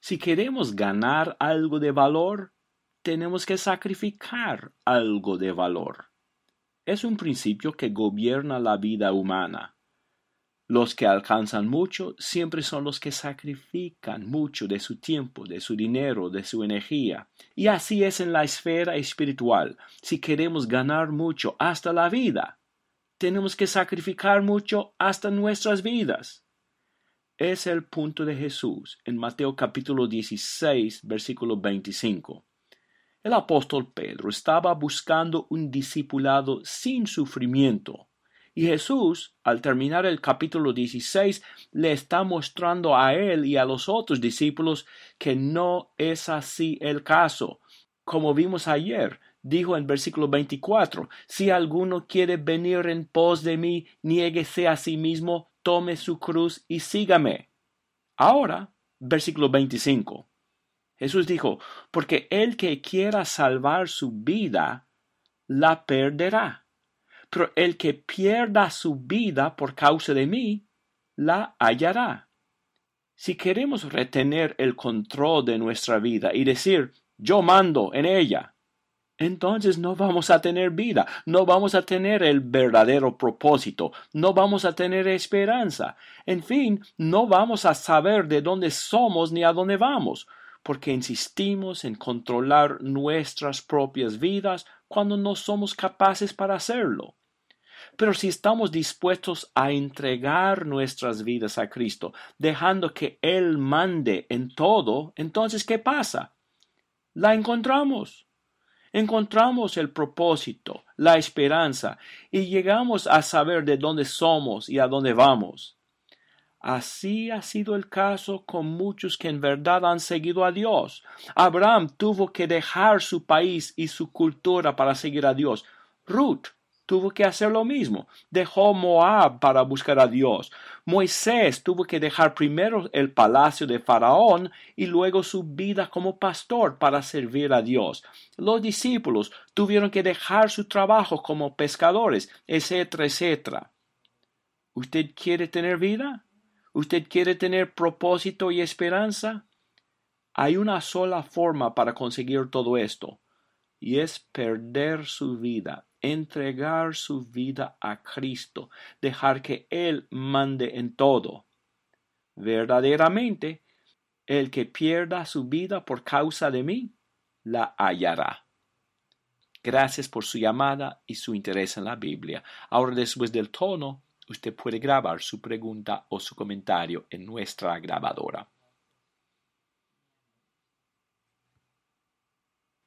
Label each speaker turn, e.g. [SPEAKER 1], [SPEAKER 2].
[SPEAKER 1] Si queremos ganar algo de valor, tenemos que sacrificar algo de valor. Es un principio que gobierna la vida humana. Los que alcanzan mucho siempre son los que sacrifican mucho de su tiempo, de su dinero, de su energía. Y así es en la esfera espiritual. Si queremos ganar mucho hasta la vida, tenemos que sacrificar mucho hasta nuestras vidas. Es el punto de Jesús en Mateo capítulo 16, versículo 25. El apóstol Pedro estaba buscando un discipulado sin sufrimiento. Y Jesús, al terminar el capítulo 16, le está mostrando a él y a los otros discípulos que no es así el caso. Como vimos ayer, dijo en versículo 24, si alguno quiere venir en pos de mí, niéguese a sí mismo, tome su cruz y sígame. Ahora, versículo 25. Jesús dijo, porque el que quiera salvar su vida, la perderá. Pero el que pierda su vida por causa de mí, la hallará. Si queremos retener el control de nuestra vida y decir, yo mando en ella, entonces no vamos a tener vida, no vamos a tener el verdadero propósito, no vamos a tener esperanza. En fin, no vamos a saber de dónde somos ni a dónde vamos, porque insistimos en controlar nuestras propias vidas cuando no somos capaces para hacerlo. Pero si estamos dispuestos a entregar nuestras vidas a Cristo, dejando que Él mande en todo, entonces ¿qué pasa? La encontramos. Encontramos el propósito, la esperanza, y llegamos a saber de dónde somos y a dónde vamos. Así ha sido el caso con muchos que en verdad han seguido a Dios. Abraham tuvo que dejar su país y su cultura para seguir a Dios. Ruth tuvo que hacer lo mismo. Dejó Moab para buscar a Dios. Moisés tuvo que dejar primero el palacio de Faraón y luego su vida como pastor para servir a Dios. Los discípulos tuvieron que dejar su trabajo como pescadores, etcétera, etcétera. ¿Usted quiere tener vida? ¿Usted quiere tener propósito y esperanza? Hay una sola forma para conseguir todo esto, y es perder su vida, entregar su vida a Cristo, dejar que Él mande en todo. Verdaderamente, el que pierda su vida por causa de mí, la hallará. Gracias por su llamada y su interés en la Biblia. Ahora, después del tono, usted puede grabar su pregunta o su comentario en nuestra grabadora.